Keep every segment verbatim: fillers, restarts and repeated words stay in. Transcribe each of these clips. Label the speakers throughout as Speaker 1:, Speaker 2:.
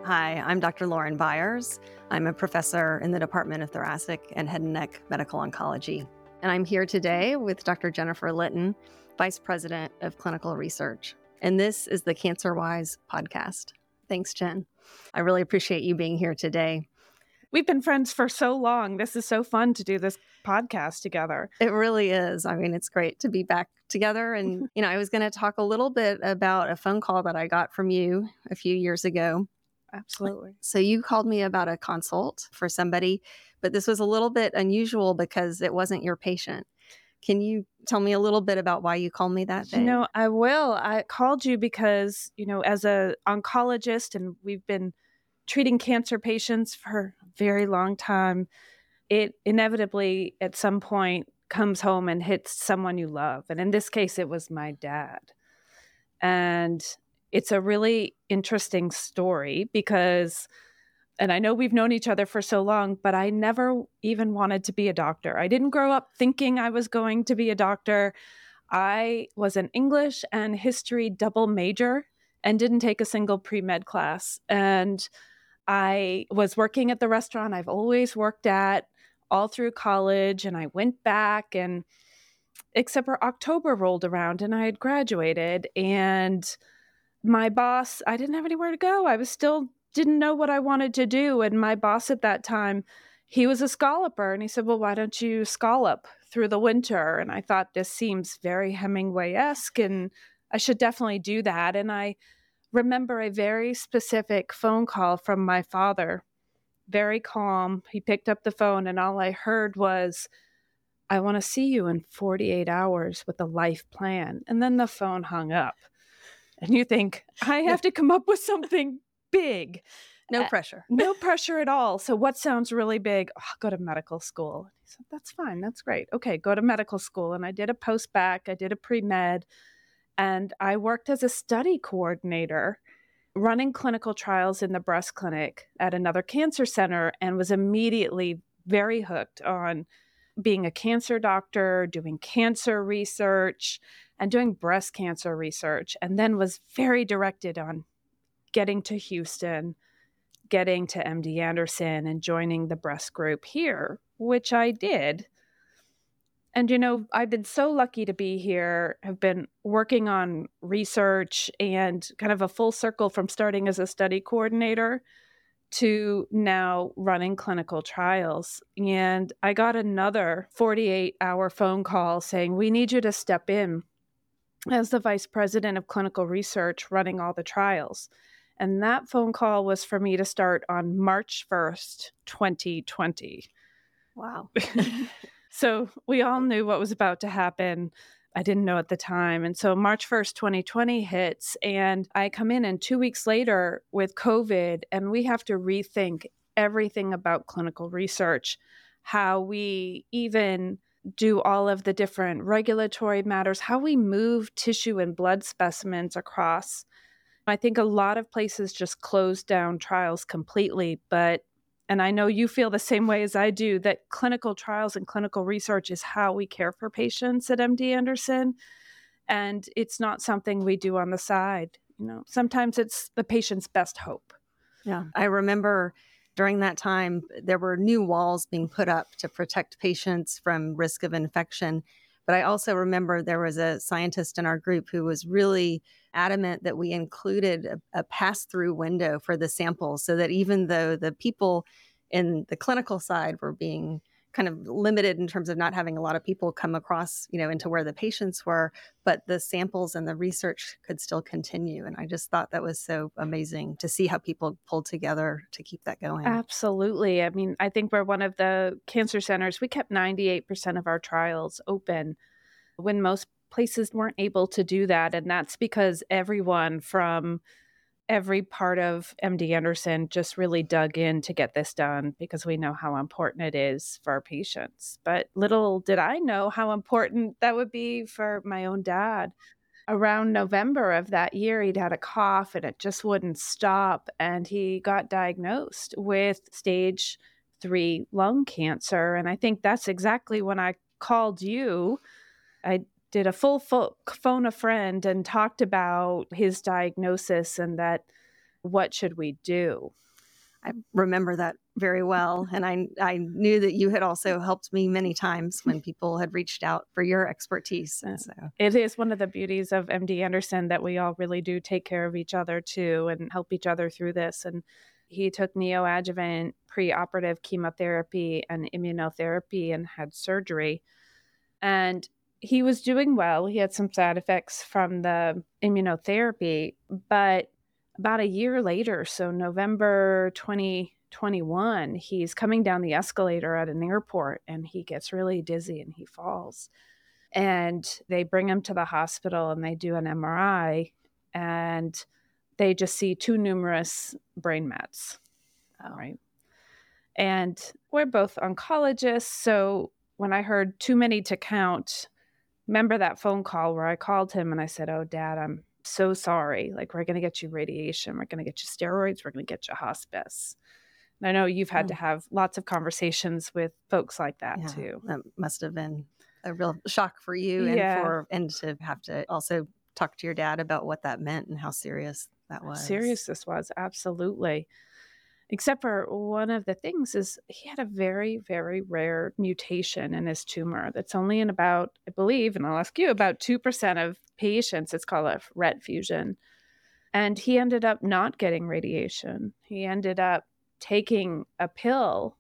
Speaker 1: Hi, I'm Doctor Lauren Byers. I'm a professor in the Department of Thoracic and Head and Neck Medical Oncology. And I'm here today with Doctor Jennifer Litton, Vice President of Clinical Research. And this is the CancerWise podcast. Thanks, Jen. I really appreciate you being here today.
Speaker 2: We've been friends for so long. This is so fun to do this podcast together.
Speaker 1: It really is. I mean, it's great to be back together. And, you know, I was going to talk a little bit about a phone call that I got from you a few years ago.
Speaker 2: Absolutely.
Speaker 1: So you called me about a consult for somebody, but this was a little bit unusual because it wasn't your patient. Can you tell me a little bit about why you called me that day?
Speaker 2: You know, I will. I called you because, you know, as an oncologist, and we've been treating cancer patients for a very long time, it inevitably at some point comes home and hits someone you love. And in this case, it was my dad. And it's a really interesting story because, and I know we've known each other for so long, but I never even wanted to be a doctor. I didn't grow up thinking I was going to be a doctor. I was an English and history double major and didn't take a single pre-med class. And I was working at the restaurant I've always worked at all through college, and I went back, and except for October rolled around and I had graduated, and my boss, I didn't have anywhere to go. I was still didn't know what I wanted to do. And my boss at that time, he was a scalloper. And he said, well, why don't you scallop through the winter? And I thought, this seems very Hemingway-esque, and I should definitely do that. And I remember a very specific phone call from my father, very calm. He picked up the phone, and all I heard was, I want to see you in forty-eight hours with a life plan. And then the phone hung up. And you think, I have to come up with something big.
Speaker 1: No pressure.
Speaker 2: Uh, no pressure at all. So what sounds really big? Oh, I'll go to medical school. And he said, that's fine. That's great. Okay, go to medical school. And I did a post-bac. I did a pre-med. And I worked as a study coordinator running clinical trials in the breast clinic at another cancer center, and was immediately very hooked on being a cancer doctor, doing cancer research, and doing breast cancer research, and then was very directed on getting to Houston, getting to M D Anderson, and joining the breast group here, which I did. And, you know, I've been so lucky to be here, have been working on research, and kind of a full circle from starting as a study coordinator to now running clinical trials. And I got another forty-eight hour phone call saying, we need you to step in as the vice president of clinical research running all the trials. And that phone call was for me to start on March first, twenty twenty.
Speaker 1: Wow.
Speaker 2: So we all knew what was about to happen. I didn't know at the time. And so March first, twenty twenty hits, and I come in, and two weeks later with COVID, and we have to rethink everything about clinical research, how we even do all of the different regulatory matters, how we move tissue and blood specimens across. I think a lot of places just closed down trials completely, but and I know you feel the same way as I do, that clinical trials and clinical research is how we care for patients at M D Anderson. And it's not something we do on the side. You know, sometimes it's the patient's best hope.
Speaker 1: Yeah. I remember during that time, there were new walls being put up to protect patients from risk of infection. But I also remember there was a scientist in our group who was really adamant that we included a, a pass-through window for the samples, so that even though the people in the clinical side were being kind of limited in terms of not having a lot of people come across, you know, into where the patients were, but the samples and the research could still continue. And I just thought that was so amazing to see how people pulled together to keep that going.
Speaker 2: Absolutely. I mean, I think we're one of the cancer centers. We kept ninety-eight percent of our trials open when most places weren't able to do that. And that's because everyone from every part of M D Anderson just really dug in to get this done, because we know how important it is for our patients. But little did I know how important that would be for my own dad. Around November of that year, he'd had a cough and it just wouldn't stop. And he got diagnosed with stage three lung cancer. And I think that's exactly when I called you. I did a full fo- phone a friend and talked about his diagnosis, and that what should we do?
Speaker 1: I remember that very well. And I I knew that you had also helped me many times when people had reached out for your expertise. And so
Speaker 2: it is one of the beauties of M D Anderson that we all really do take care of each other too and help each other through this. And he took neoadjuvant preoperative chemotherapy and immunotherapy and had surgery. And he was doing well. He had some side effects from the immunotherapy, but about a year later, so November twenty twenty-one, he's coming down the escalator at an airport and he gets really dizzy and he falls. And they bring him to the hospital and they do an M R I and they just see too numerous brain mets.
Speaker 1: oh.
Speaker 2: Right. And we're both oncologists. So when I heard too many to count, remember that phone call where I called him and I said, "Oh, Dad, I'm so sorry. Like, we're going to get you radiation. We're going to get you steroids. We're going to get you hospice." And I know you've had mm. to have lots of conversations with folks like that
Speaker 1: yeah,
Speaker 2: too.
Speaker 1: That must have been a real shock for you and
Speaker 2: yeah.
Speaker 1: for and to have to also talk to your dad about what that meant and how serious that was.
Speaker 2: How serious this was, absolutely. Except for one of the things is he had a very, very rare mutation in his tumor that's only in about, I believe, and I'll ask you, about two percent of patients. It's called a R E T fusion. And he ended up not getting radiation. He ended up taking a pill,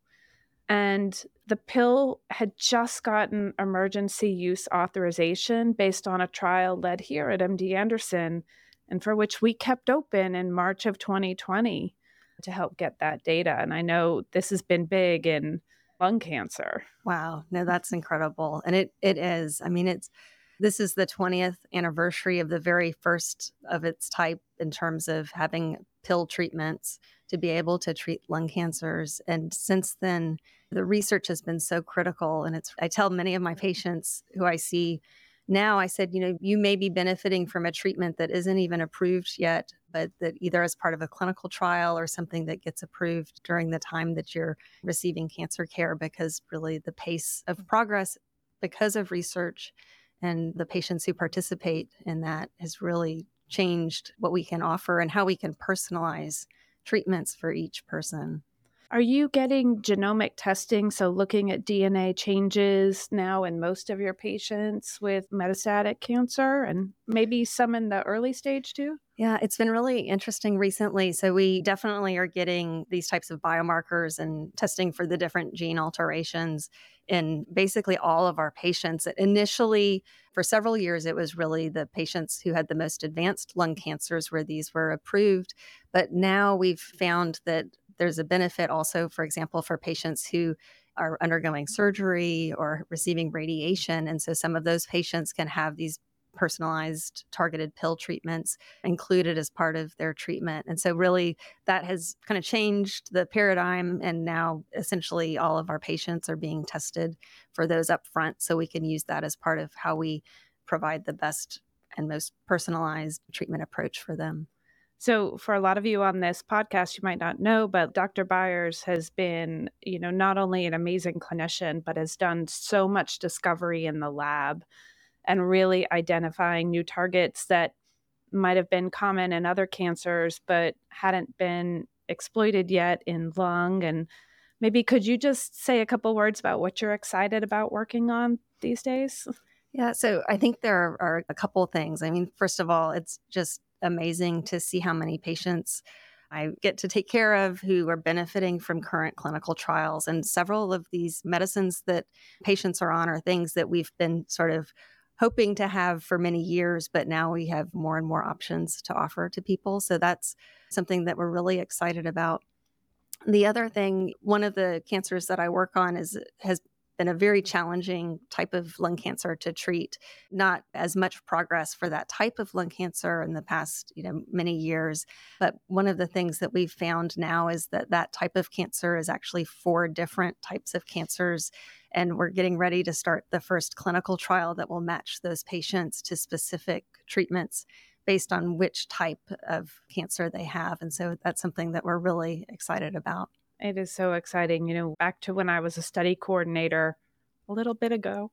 Speaker 2: and the pill had just gotten emergency use authorization based on a trial led here at M D Anderson, and for which we kept open in March of twenty twenty. To help get that data. And I know this has been big in lung cancer.
Speaker 1: Wow. No, that's incredible. And it it is. I mean, it's this is the twentieth anniversary of the very first of its type in terms of having pill treatments to be able to treat lung cancers. And since then, the research has been so critical. And it's I tell many of my patients who I see now, I said, you know, you may be benefiting from a treatment that isn't even approved yet, but that either as part of a clinical trial or something that gets approved during the time that you're receiving cancer care, because really the pace of progress because of research and the patients who participate in that has really changed what we can offer and how we can personalize treatments for each person.
Speaker 2: Are you getting genomic testing, so looking at D N A changes now in most of your patients with metastatic cancer and maybe some in the early stage too?
Speaker 1: Yeah, it's been really interesting recently. So we definitely are getting these types of biomarkers and testing for the different gene alterations in basically all of our patients. Initially, for several years, it was really the patients who had the most advanced lung cancers where these were approved. But now we've found that there's a benefit also, for example, for patients who are undergoing surgery or receiving radiation. And so some of those patients can have these personalized targeted pill treatments included as part of their treatment. And so really that has kind of changed the paradigm. And now essentially all of our patients are being tested for those up front. So we can use that as part of how we provide the best and most personalized treatment approach for them.
Speaker 2: So for a lot of you on this podcast, you might not know, but Doctor Byers has been, you know, not only an amazing clinician, but has done so much discovery in the lab and really identifying new targets that might have been common in other cancers, but hadn't been exploited yet in lung. And maybe could you just say a couple words about what you're excited about working on these days?
Speaker 1: Yeah, so I think there are a couple of things. I mean, first of all, it's just amazing to see how many patients I get to take care of who are benefiting from current clinical trials. And several of these medicines that patients are on are things that we've been sort of hoping to have for many years, but now we have more and more options to offer to people. So that's something that we're really excited about. The other thing, one of the cancers that I work on is has been a very challenging type of lung cancer to treat. Not as much progress for that type of lung cancer in the past, you know, many years. But one of the things that we've found now is that that type of cancer is actually four different types of cancers. And we're getting ready to start the first clinical trial that will match those patients to specific treatments based on which type of cancer they have. And so that's something that we're really excited about.
Speaker 2: It is so exciting. You know, back to when I was a study coordinator a little bit ago,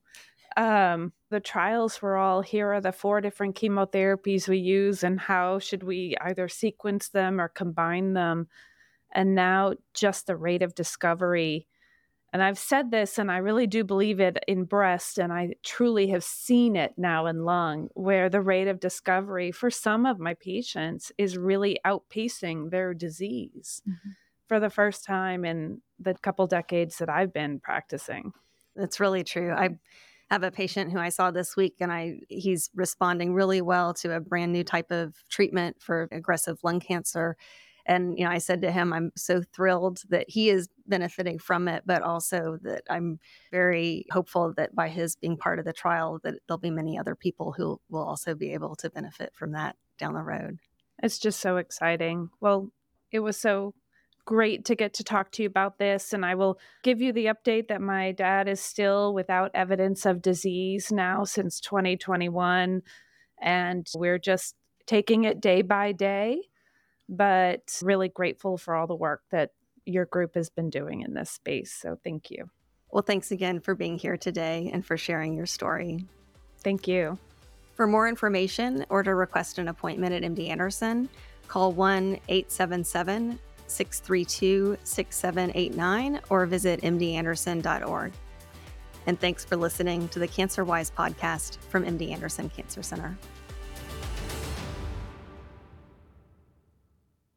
Speaker 2: Um, the trials were all, here are the four different chemotherapies we use and how should we either sequence them or combine them. And now just the rate of discovery. And I've said this, and I really do believe it in breast, and I truly have seen it now in lung, where the rate of discovery for some of my patients is really outpacing their disease mm-hmm. for the first time in the couple decades that I've been practicing.
Speaker 1: That's really true. I have a patient who I saw this week, and I he's responding really well to a brand new type of treatment for aggressive lung cancer. And, you know, I said to him, I'm so thrilled that he is benefiting from it, but also that I'm very hopeful that by his being part of the trial, that there'll be many other people who will also be able to benefit from that down the road.
Speaker 2: It's just so exciting. Well, it was so great to get to talk to you about this. And I will give you the update that my dad is still without evidence of disease now since twenty twenty-one. And we're just taking it day by day, but really grateful for all the work that your group has been doing in this space. So thank you.
Speaker 1: Well, thanks again for being here today and for sharing your story.
Speaker 2: Thank you.
Speaker 1: For more information or to request an appointment at M D Anderson, call one eight seven seven, six three two, six seven eight nine or visit m d anderson dot org. And thanks for listening to the CancerWise podcast from M D Anderson Cancer Center.